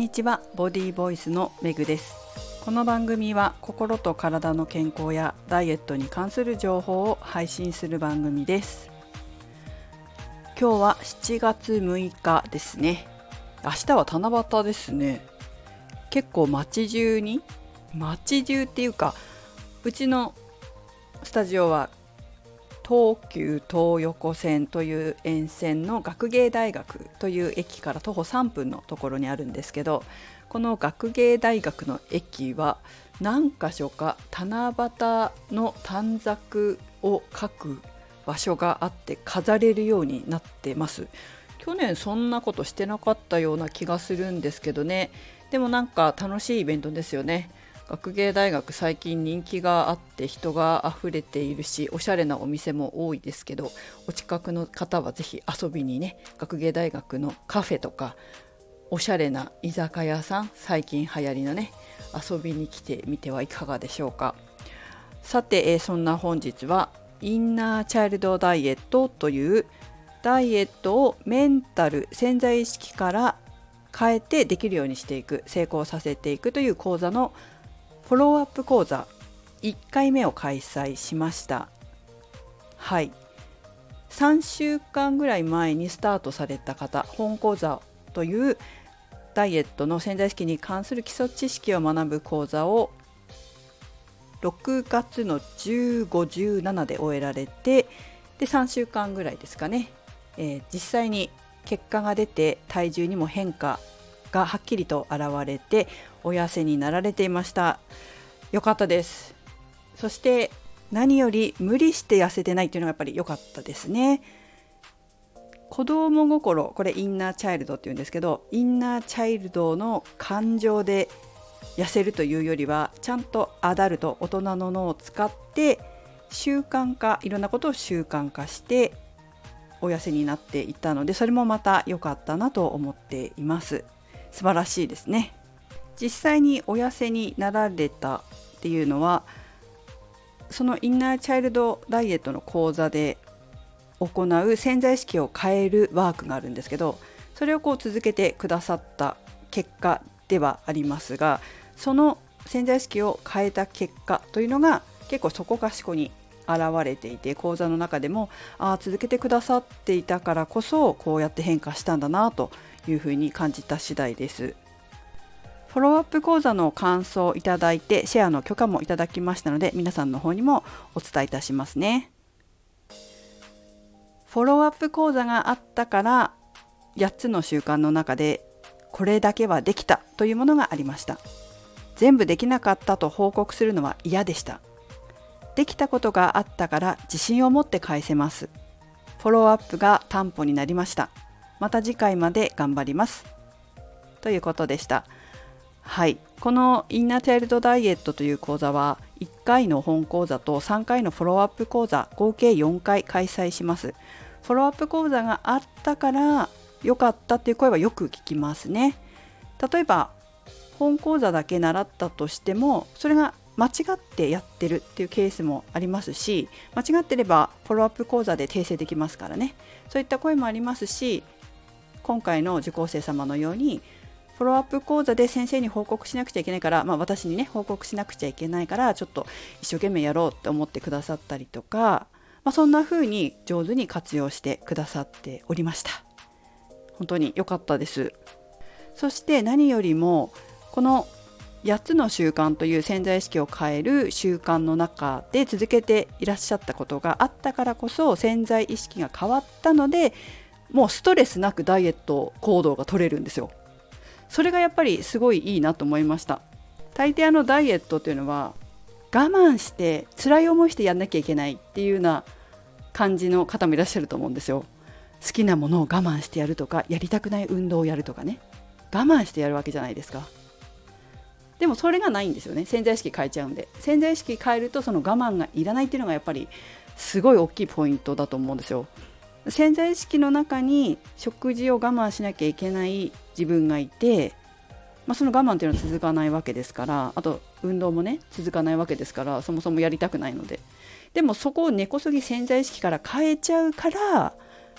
にちは、ボディーボイスのめぐです。この番組は心と体の健康やダイエットに関する情報を配信する番組です。今日は7月6日ですね。明日は七夕ですね。結構街中っていうか、うちのスタジオは東急東横線という沿線の学芸大学という駅から徒歩3分のところにあるんですけど、この学芸大学の駅は何か所か七夕の短冊を書く場所があって飾れるようになってます。去年そんなことしてなかったような気がするんですけどね。でもなんか楽しいイベントですよね。学芸大学最近人気があって人が溢れているし、おしゃれなお店も多いですけど、お近くの方はぜひ遊びにね、学芸大学のカフェとかおしゃれな居酒屋さん、最近流行りのね、遊びに来てみてはいかがでしょうか。さて、そんな本日はインナーチャイルドダイエットというダイエットをメンタル、潜在意識から変えてできるようにしていく、成功させていくという講座のフォローアップ講座1回目を開催しました。はい、3週間ぐらい前にスタートされた方、本講座というダイエットの潜在意識に関する基礎知識を学ぶ講座を6月の15、17で終えられて、で3週間ぐらいですかね、実際に結果が出て体重にも変化がはっきりと現れてお痩せになられていました。よかったです。そして何より無理して痩せてないというのがやっぱり良かったですね。子供心、これインナーチャイルドっていうんですけど、インナーチャイルドの感情で痩せるというよりは、ちゃんとアダルト、大人の脳を使って習慣化、いろんなことを習慣化してお痩せになっていったので、それもまた良かったなと思っています。素晴らしいですね。実際にお痩せになられたっていうのは、そのインナーチャイルドダイエットの講座で行う潜在意識を変えるワークがあるんですけど、それを続けてくださった結果ではありますが、その潜在意識を変えた結果というのが結構そこかしこに現れていて、講座の中でも続けてくださっていたからこそこうやって変化したんだなというふうに感じた次第です。フォローアップ講座の感想をいただいて、シェアの許可もいただきましたので、皆さんの方にもお伝えいたしますね。フォローアップ講座があったから8つの習慣の中でこれだけはできたというものがありました。全部できなかったと報告するのは嫌でした。できたことがあったから自信を持って返せます。フォローアップが担保になりました。また次回まで頑張りますということでした。はい、このインナーチャイルドダイエットという講座は1回の本講座と3回のフォローアップ講座、合計4回開催します。フォローアップ講座があったから良かったっていう声はよく聞きますね。例えば本講座だけ習ったとしても、それが間違ってやってるっていうケースもありますし、間違ってればフォローアップ講座で訂正できますからね。そういった声もありますし、今回の受講生様のようにフォローアップ講座で先生に報告しなくちゃいけないから、私にね報告しなくちゃいけないからちょっと一生懸命やろうと思ってくださったりとか、そんな風に上手に活用してくださっておりました。本当に良かったです。そして何よりもこの8つの習慣という潜在意識を変える習慣の中で続けていらっしゃったことがあったからこそ、潜在意識が変わったので、もうストレスなくダイエット行動が取れるんですよ。それがやっぱりすごいいいなと思いました。大抵ダイエットっていうのは我慢して辛い思いしてやんなきゃいけないっていうような感じの方もいらっしゃると思うんですよ。好きなものを我慢してやるとか、やりたくない運動をやるとかね、我慢してやるわけじゃないですか。でもそれがないんですよね。潜在意識変えちゃうんで。潜在意識変えるとその我慢がいらないっていうのがやっぱりすごい大きいポイントだと思うんですよ。潜在意識の中に食事を我慢しなきゃいけない自分がいて、その我慢っていうのは続かないわけですから、あと運動もね続かないわけですから、そもそもやりたくないので。でもそこを根こそぎ潜在意識から変えちゃうから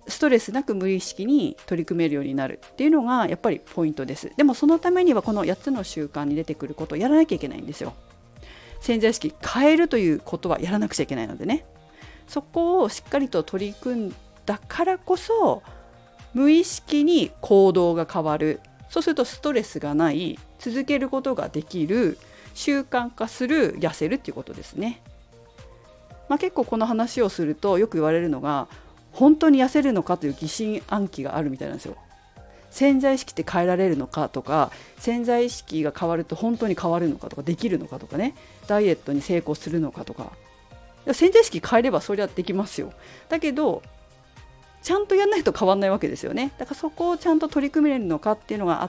ストレスなく無意識に取り組めるようになるっていうのがやっぱりポイントです。でもそのためにはこの8つの習慣に出てくることをやらなきゃいけないんですよ。潜在意識変えるということはやらなくちゃいけないのでね、そこをしっかりと取り組んだからこそ無意識に行動が変わる。そうするとストレスがない、続けることができる、習慣化する、痩せるっていうことですね。結構この話をするとよく言われるのが、本当に痩せるのかという疑心暗鬼があるみたいなんですよ。潜在意識って変えられるのかとか、潜在意識が変わると本当に変わるのかとか、できるのかとかね、ダイエットに成功するのかとか。潜在意識変えればそりゃできますよ。だけどちゃんとやんないと変わんないわけですよね。だからそこをちゃんと取り組めるのかっていうのがあって、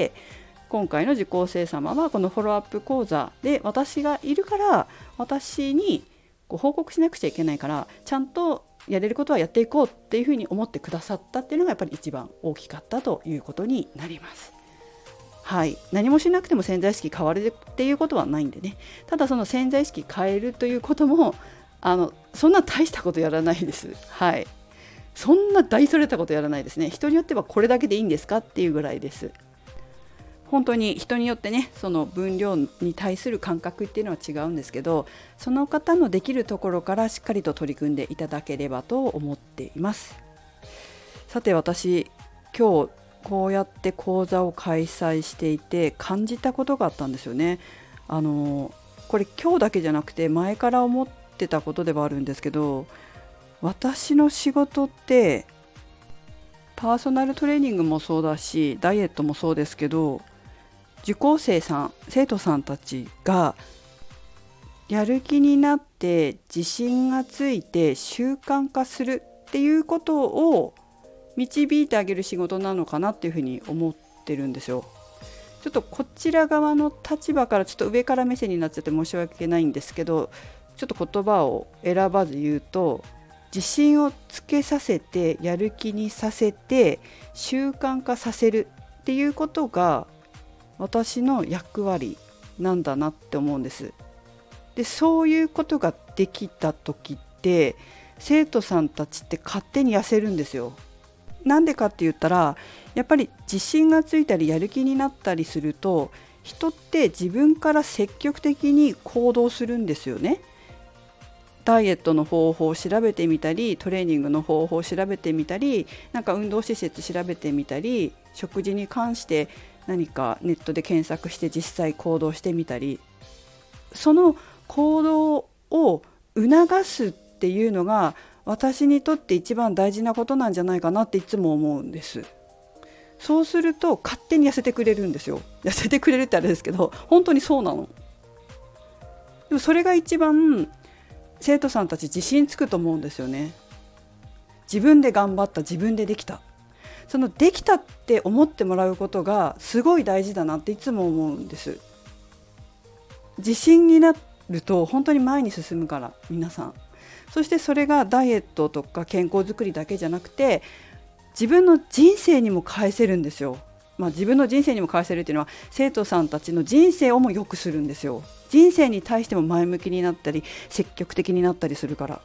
今回の受講生様はこのフォローアップ講座で、私がいるから私に報告しなくちゃいけないから、ちゃんとやれることはやっていこうっていうふうに思ってくださったっていうのがやっぱり一番大きかったということになります。はい、何もしなくても潜在意識変わるっていうことはないんでね。ただその潜在意識変えるということもそんな大したことやらないです。はい、そんな大それたことやらないですね。人によってはこれだけでいいんですかっていうぐらいです。本当に人によってね、その分量に対する感覚っていうのは違うんですけど、その方のできるところからしっかりと取り組んでいただければと思っています。さて、私今日こうやって講座を開催していて感じたことがあったんですよね。これ今日だけじゃなくて前から思ってたことではあるんですけど、私の仕事ってパーソナルトレーニングもそうだし、ダイエットもそうですけど、受講生さん、生徒さんたちがやる気になって自信がついて習慣化するっていうことを導いてあげる仕事なのかなっていうふうに思ってるんですよ。ちょっとこちら側の立場からちょっと上から目線になっちゃって申し訳ないんですけど、ちょっと言葉を選ばず言うと、自信をつけさせてやる気にさせて習慣化させるっていうことが私の役割なんだなって思うんです。で、そういうことができた時って生徒さんたちって勝手に痩せるんですよ。なんでかって言ったら、やっぱり自信がついたりやる気になったりすると、人って自分から積極的に行動するんですよね。ダイエットの方法を調べてみたり、トレーニングの方法を調べてみたり、なんか運動施設調べてみたり、食事に関して何かネットで検索して実際行動してみたり、その行動を促すっていうのが私にとって一番大事なことなんじゃないかなっていつも思うんです。そうすると勝手に痩せてくれるんですよ。痩せてくれるってあれですけど、本当にそうなの。でもそれが一番生徒さんたち自信つくと思うんですよね。自分で頑張った、自分でできた、そのできたって思ってもらうことがすごい大事だなっていつも思うんです。自信になると本当に前に進むから、皆さん。そしてそれがダイエットとか健康づくりだけじゃなくて、自分の人生にも返せるんですよ。自分の人生にも返せるっていうのは、生徒さんたちの人生をも良くするんですよ。人生に対しても前向きになったり積極的になったりするから。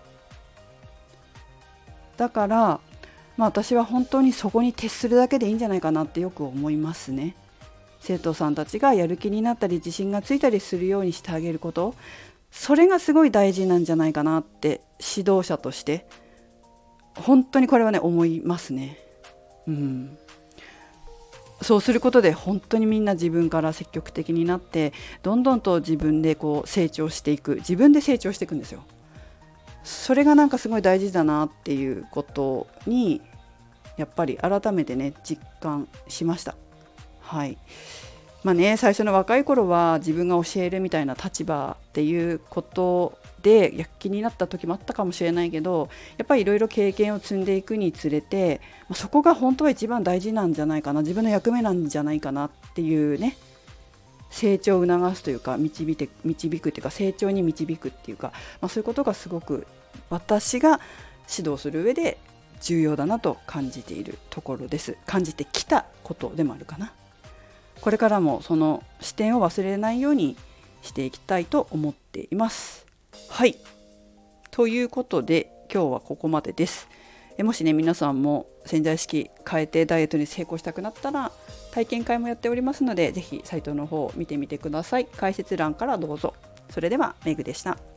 だから私は本当にそこに徹するだけでいいんじゃないかなってよく思いますね。生徒さんたちがやる気になったり自信がついたりするようにしてあげること、それがすごい大事なんじゃないかなって指導者として本当にこれはね思いますね。そうすることで本当にみんな自分から積極的になって、どんどんと自分で成長していく、自分で成長していくんですよ。それがなんかすごい大事だなっていうことにやっぱり改めてね実感しました。はい。最初の若い頃は自分が教えるみたいな立場っていうことで躍起になった時もあったかもしれないけど、やっぱりいろいろ経験を積んでいくにつれて、そこが本当は一番大事なんじゃないかな、自分の役目なんじゃないかなっていうね、成長を促すというか導くっていうか、成長に導くっていうか、そういうことがすごく私が指導する上で重要だなと感じているところです。感じてきたことでもあるかな。これからもその視点を忘れないようにしていきたいと思っています。はい。ということで今日はここまでです。 もしね皆さんも潜在意識変えてダイエットに成功したくなったら体験会もやっておりますので、ぜひサイトの方を見てみてください。解説欄からどうぞ。それではメグでした。